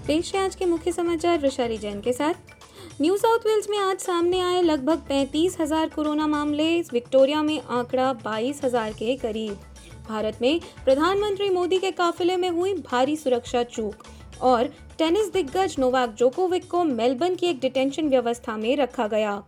पेश है आज के मुख्य समाचार वृषाली जैन के साथ। न्यू साउथ वेल्स में आज सामने आए लगभग 35,000 कोरोना मामले। विक्टोरिया में आंकड़ा 22,000 के करीब। भारत में प्रधानमंत्री मोदी के काफिले में हुई भारी सुरक्षा चूक। और टेनिस दिग्गज नोवाक जोकोविक को मेलबर्न की एक डिटेंशन व्यवस्था में रखा गया।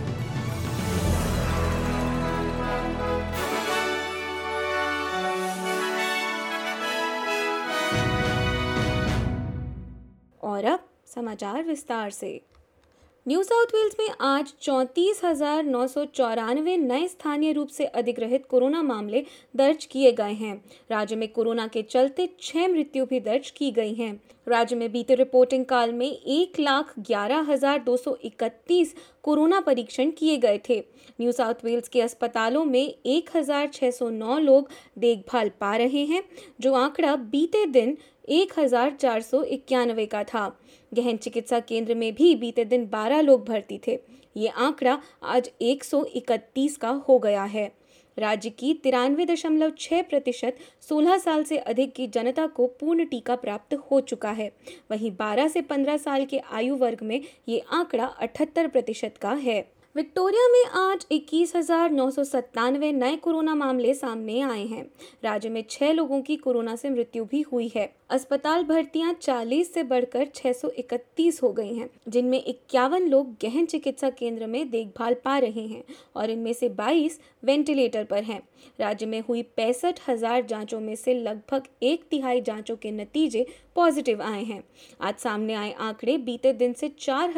और अब समाचार विस्तार से। न्यू साउथ वेल्स में आज 34,994 नए स्थानीय रूप से अधिग्रहित कोरोना मामले दर्ज किए गए हैं। राज्य में कोरोना के चलते 6 मृत्यु भी दर्ज की गई हैं। राज्य में बीते रिपोर्टिंग काल में 1,11,231 कोरोना परीक्षण किए गए थे। न्यू साउथ वेल्स के अस्पतालों में 1,609 लोग देखभाल पा रहे हैं, जो आंकड़ा बीते दिन 1,491 का था। गहन चिकित्सा केंद्र में भी बीते दिन 12 लोग भर्ती थे। ये आंकड़ा आज 131 का हो गया है। राज्य की 93.6% 16 साल से अधिक की जनता को पूर्ण टीका प्राप्त हो चुका है। वहीं 12 से 15 साल के आयु वर्ग में ये आंकड़ा 78% का है। विक्टोरिया में आज 21,997 नए कोरोना मामले सामने आए हैं। राज्य में 6 लोगों की कोरोना से मृत्यु भी हुई है। अस्पताल भर्तियां 40 से बढ़कर 631 हो गई हैं, जिनमें 51 लोग गहन चिकित्सा केंद्र में देखभाल पा रहे हैं और इनमें से 22 वेंटिलेटर पर हैं। राज्य में हुई 65,000 जांचों में से लगभग 1/3 जांचों के नतीजे पॉजिटिव आए हैं। आज सामने आए आंकड़े बीते दिन से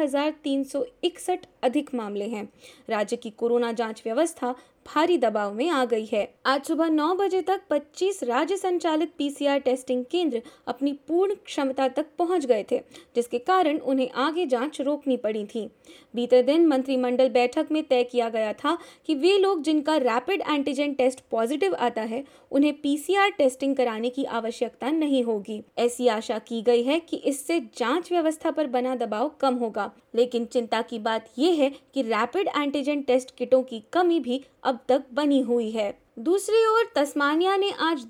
4,361 अधिक मामले हैं। राज्य की कोरोना जांच व्यवस्था भारी दबाव में आ गई है। आज सुबह 9 बजे तक 25 राज्य संचालित पीसीआर टेस्टिंग केंद्र अपनी पूर्ण क्षमता तक पहुंच गए थे, जिसके कारण उन्हें आगे जांच रोकनी पड़ी थी। बीते दिन मंत्रिमंडल बैठक में तय किया गया था कि वे लोग जिनका रैपिड एंटीजन टेस्ट पॉजिटिव आता है, उन्हें पीसीआर टेस्टिंग कराने की आवश्यकता नहीं होगी। ऐसी आशा की गई है कि इससे जांच व्यवस्था पर बना दबाव कम होगा, लेकिन चिंता की बात यह है कि रैपिड एंटीजन टेस्ट किटों की कमी भी अब तक बनी हुई है। दूसरी ओर तस्मानिया ने आज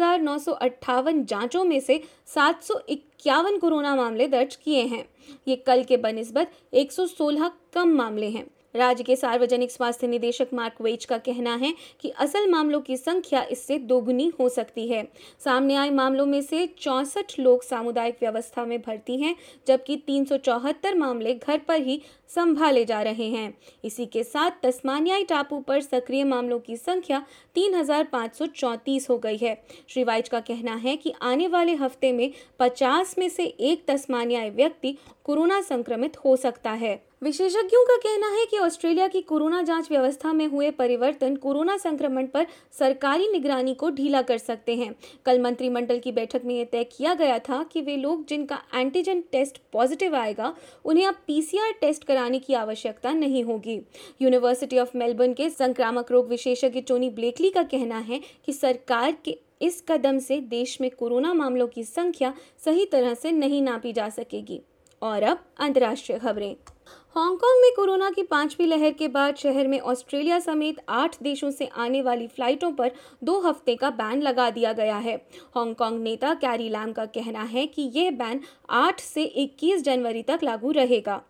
2,958 जांचों में से 751 कोरोना मामले दर्ज किए हैं। ये कल के बनिस्बत 116 कम मामले हैं। राज्य के सार्वजनिक स्वास्थ्य निदेशक मार्क वेज का कहना है कि असल मामलों की संख्या इससे दोगुनी हो सकती है। सामने आए मामलों में से 64 लोग सामुदायिक व्यवस्था में भर्ती हैं, जबकि 374 मामले घर पर ही संभाले जा रहे हैं। इसी के साथ तस्मानियाई टापू पर सक्रिय मामलों की संख्या 3,534 हो गई है। श्री वाइज का कहना है कि आने वाले हफ्ते में 50 में से एक तस्मानियाई व्यक्ति कोरोना संक्रमित हो सकता है। विशेषज्ञों का कहना है कि ऑस्ट्रेलिया की कोरोना जांच व्यवस्था में हुए परिवर्तन कोरोना संक्रमण पर सरकारी निगरानी को ढीला कर सकते हैं। कल मंत्रिमंडल की बैठक में यह तय किया गया था कि वे लोग जिनका एंटीजन टेस्ट पॉजिटिव आएगा, उन्हें अब पीसीआर टेस्ट कराने की आवश्यकता नहीं होगी। यूनिवर्सिटी ऑफ मेलबर्न के संक्रामक रोग विशेषज्ञ टोनी ब्लेकली का कहना है कि सरकार के इस कदम से देश में कोरोना मामलों की संख्या सही तरह से नहीं नापी जा सकेगी। और अब अंतर्राष्ट्रीय खबरें। हांगकांग में कोरोना की 5वीं लहर के बाद शहर में ऑस्ट्रेलिया समेत 8 देशों से आने वाली फ्लाइटों पर 2 हफ्ते का बैन लगा दिया गया है। हांगकांग नेता कैरी लैम का कहना है कि यह बैन 8 से 21 जनवरी तक लागू रहेगा।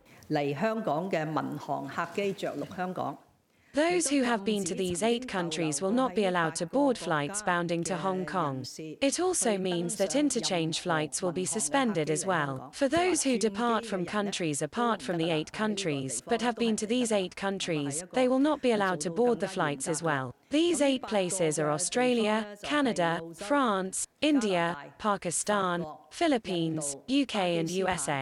Those who have been to these 8 countries will not be allowed to board flights bounding to Hong Kong. It also means that interchange flights will be suspended as well. For those who depart from countries apart from the 8 countries but have been to these 8 countries, they will not be allowed to board the flights as well. These 8 places are Australia, Canada, France, India, Pakistan, Philippines, UK and USA.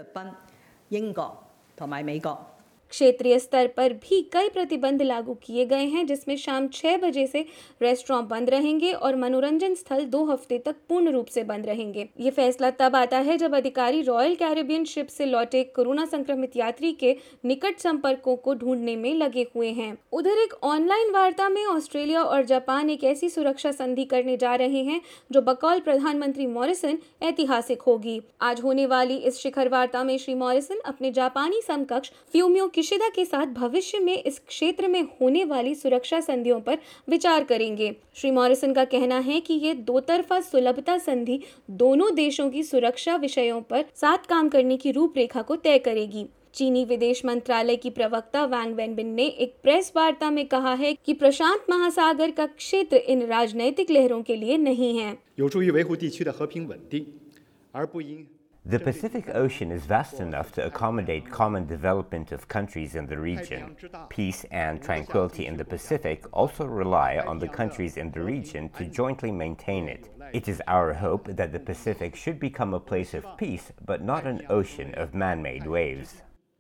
क्षेत्रीय स्तर पर भी कई प्रतिबंध लागू किए गए हैं, जिसमें शाम 6 बजे से रेस्टोरेंट बंद रहेंगे और मनोरंजन स्थल 2 हफ्ते तक पूर्ण रूप से बंद रहेंगे। ये फैसला तब आता है जब अधिकारी रॉयल कैरिबियन शिप से लौटे कोरोना संक्रमित यात्री के निकट संपर्कों को ढूंढने में लगे हुए हैं। उधर एक ऑनलाइन वार्ता में ऑस्ट्रेलिया और जापान एक ऐसी सुरक्षा संधि करने जा रहे हैं जो बकौल प्रधानमंत्री मॉरिसन ऐतिहासिक होगी। आज होने वाली इस शिखर वार्ता में श्री मॉरिसन अपने जापानी समकक्ष फ्यूमियो निशिदा के साथ भविष्य में इस क्षेत्र में होने वाली सुरक्षा संधियों पर विचार करेंगे। श्री मॉरिसन का कहना है कि ये दोतरफा सुलभता संधि दोनों देशों की सुरक्षा विषयों पर साथ काम करने की रूपरेखा को तय करेगी। चीनी विदेश मंत्रालय की प्रवक्ता वांग वेनबिन ने एक प्रेस वार्ता में कहा है कि प्रशांत महासागर का क्षेत्र इन राजनैतिक लहरों के लिए नहीं है। The Pacific Ocean is vast enough to accommodate common development of countries in the region. Peace and tranquility in the Pacific also rely on the countries in the region to jointly maintain it. It is our hope that the Pacific should become a place of peace, but not an ocean of man-made waves.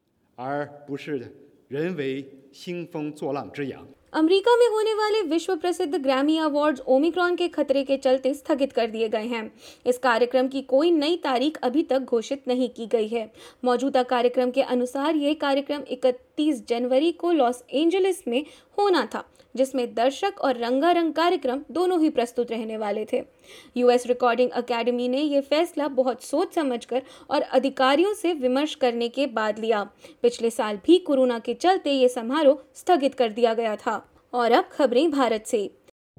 America में होने वाले विश्व प्रसिद्ध Grammy awards Omicron के खतरे के चलते स्थगित कर दिए गए हैं। इस कार्यक्रम की कोई नई तारीख अभी तक घोषित नहीं की गई है। मौजूदा कार्यक्रम के अनुसार यह कार्यक्रम 31 जनवरी को लॉस एंजलिस में होना था, जिसमें दर्शक और रंगारंग कार्यक्रम दोनों ही प्रस्तुत रहने वाले थे। यूएस रिकॉर्डिंग अकेडमी ने यह फैसला बहुत सोच समझकर और अधिकारियों से विमर्श करने के बाद लिया। पिछले साल भी कोरोना के चलते ये समारोह स्थगित कर दिया गया था। और अब खबरें भारत से।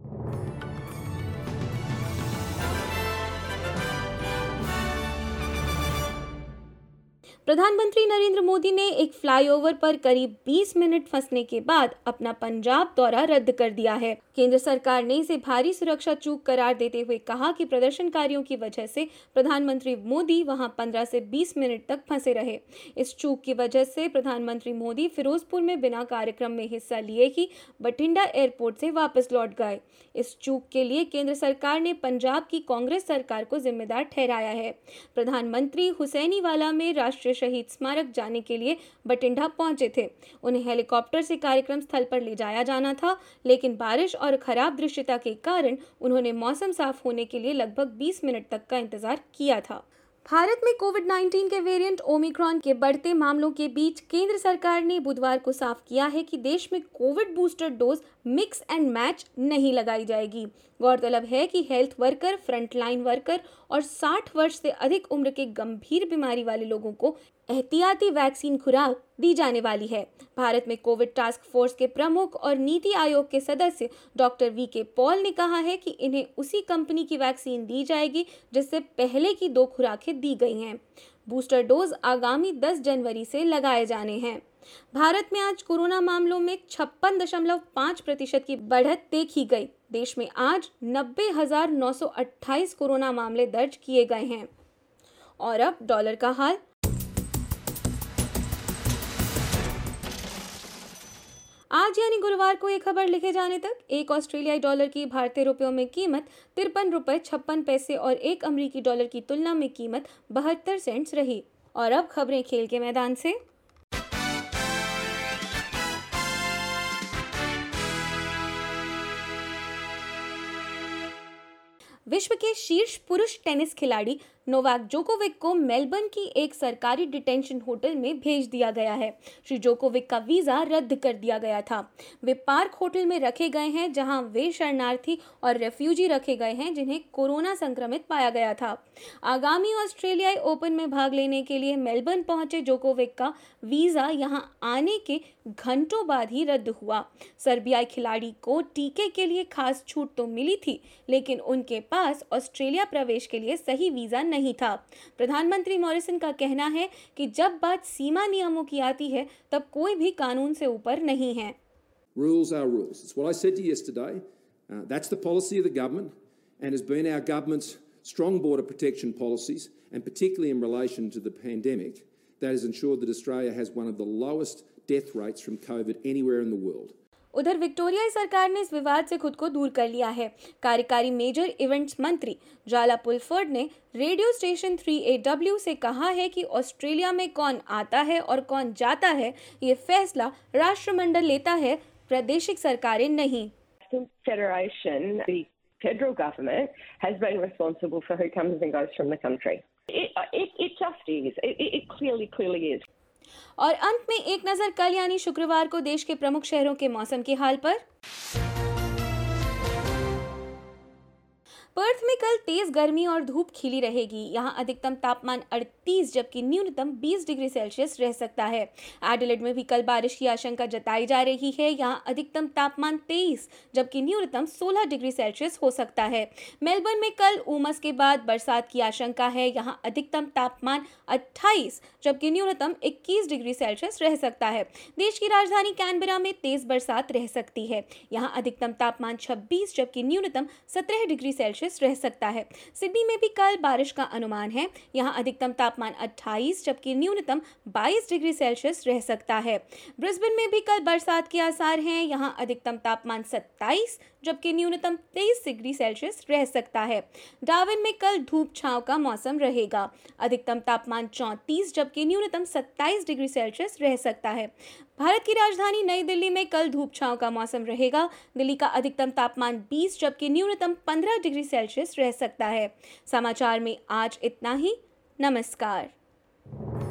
प्रधानमंत्री नरेंद्र मोदी ने एक फ्लाईओवर पर करीब 20 मिनट फंसने के बाद अपना पंजाब दौरा रद्द कर दिया है। केंद्र सरकार ने इसे भारी सुरक्षा चूक करार देते हुए कहा कि प्रदर्शनकारियों की वजह से प्रधानमंत्री मोदी वहां 15 से 20 मिनट तक फंसे रहे। इस चूक की वजह से प्रधानमंत्री मोदी फिरोजपुर में बिना कार्यक्रम में हिस्सा लिए ही बठिंडा एयरपोर्ट से वापस लौट गए। इस चूक के लिए केंद्र सरकार ने पंजाब की कांग्रेस सरकार को जिम्मेदार ठहराया है। प्रधानमंत्री हुसैनीवाला में राष्ट्रीय शहीद स्मारक जाने के लिए बठिंडा पहुंचे थे। उन्हें हेलीकॉप्टर से कार्यक्रम स्थल पर ले जाया जाना था, लेकिन बारिश और खराब दृश्यता के कारण उन्होंने मौसम साफ होने के लिए लगभग 20 मिनट तक का इंतजार किया था। भारत में कोविड-19 के वेरिएंट ओमिक्रॉन के बढ़ते मामलों के बीच केंद्र सरकार ने बुधवार को साफ किया है कि देश में Covid booster dose mix and match नहीं लगाई जाएगी। गौरतलब है कि हेल्थ वर्कर, फ्रंटलाइन वर्कर और 60 वर्ष से अधिक उम्र के गंभीर बीमारी वाले लोगों को एहतियाती वैक्सीन खुराक दी जाने वाली है। भारत में कोविड टास्क फोर्स के प्रमुख और नीति आयोग के सदस्य डॉक्टर वीके पॉल ने कहा है कि इन्हें उसी कंपनी की वैक्सीन दी जाएगी जिससे पहले की 2 खुराकें दी गई हैं। बूस्टर डोज आगामी 10 जनवरी से लगाए जाने हैं। भारत में आज कोरोना मामलों में 56.5% की बढ़त देखी गई। देश में आज 90,928 कोरोना मामले दर्ज किए गए हैं। और अब डॉलर का हाल। आज यानी गुरुवार को एक खबर लिखे जाने तक एक ऑस्ट्रेलियाई डॉलर की भारतीय रुपयों में कीमत 53 रुपए 56 पैसे और एक अमेरिकी डॉलर की तुलना में कीमत 72 सेंट्स रही। और अब खबरें खेल के मैदान से। विश्व के शीर्ष पुरुष टेनिस खिलाड़ी नोवाक जोकोविक को मेलबर्न की एक सरकारी डिटेंशन होटल में भेज दिया गया है। श्री जोकोविक का वीजा रद्द कर दिया गया था। वे पार्क होटल में रखे गए हैं, जहां वे शरणार्थी और रेफ्यूजी रखे गए हैं जिन्हें कोरोना संक्रमित पाया गया था। आगामी ऑस्ट्रेलियाई ओपन में भाग लेने के लिए मेलबर्न पहुंचे जोकोविक का वीजा यहां आने के घंटों बाद ही रद्द हुआ। सर्बियाई खिलाड़ी को टीके के लिए खास छूट तो मिली थी, लेकिन उनके पास ऑस्ट्रेलिया प्रवेश के लिए सही वीजा नहीं था। प्रधानमंत्री मॉरिसन का कहना है कि जब बात सीमा नियमों की आती है तब कोई भी कानून से ऊपर नहीं है। Rules are rules. It's what I said to you yesterday. That's the policy of the government and has been our government's strong border protection policies, and particularly in relation to the pandemic, that has ensured that Australia has one of the lowest death rates from COVID anywhere in the world. उधर विक्टोरियाई सरकार ने इस विवाद से खुद को दूर कर लिया है। कार्यकारी मेजर इवेंट्स मंत्री जाला पुलफोर्ड ने रेडियो स्टेशन 3AW से कहा है कि ऑस्ट्रेलिया में कौन आता है और कौन जाता है, ये फैसला राष्ट्रमंडल लेता है, प्रादेशिक सरकारें नहीं। Federation, the federal government has been responsible for who comes and goes from the country. It just is. It clearly is. और अंत में एक नजर कल यानी शुक्रवार को देश के प्रमुख शहरों के मौसम के हाल पर। पर्थ में कल तेज गर्मी और धूप खिली रहेगी। यहाँ अधिकतम तापमान 38 जबकि न्यूनतम 20 डिग्री सेल्सियस रह सकता है। एडिलेड में भी कल बारिश की आशंका जताई जा रही है। यहाँ अधिकतम तापमान 23 जबकि न्यूनतम 16 डिग्री सेल्सियस हो सकता है। मेलबर्न में कल उमस के बाद बरसात की आशंका है। यहाँ अधिकतम तापमान 28 जबकि न्यूनतम 21 डिग्री सेल्सियस रह सकता है। देश की राजधानी कैनबरा में तेज बरसात रह सकती है। यहाँ अधिकतम तापमान 26 जबकि न्यूनतम 17 डिग्री सेल्सियस रह सकता है। सिडनी में भी कल बारिश का अनुमान है। यहाँ अधिकतम तापमान 28 जबकि न्यूनतम 22 डिग्री सेल्सियस रह सकता है। ब्रिस्बेन में भी कल बरसात के आसार हैं। यहाँ अधिकतम तापमान 27 जबकि न्यूनतम 23 डिग्री सेल्सियस रह सकता है। डार्विन में कल धूप छांव का मौसम रहेगा। अधिकतम तापमान 34 जबकि न्यूनतम 27 डिग्री सेल्सियस रह सकता है। भारत की राजधानी नई दिल्ली में कल धूप छांव का मौसम रहेगा। दिल्ली का अधिकतम तापमान 20 जबकि न्यूनतम 15 डिग्री सेल्सियस रह सकता है। समाचार में आज इतना ही। नमस्कार।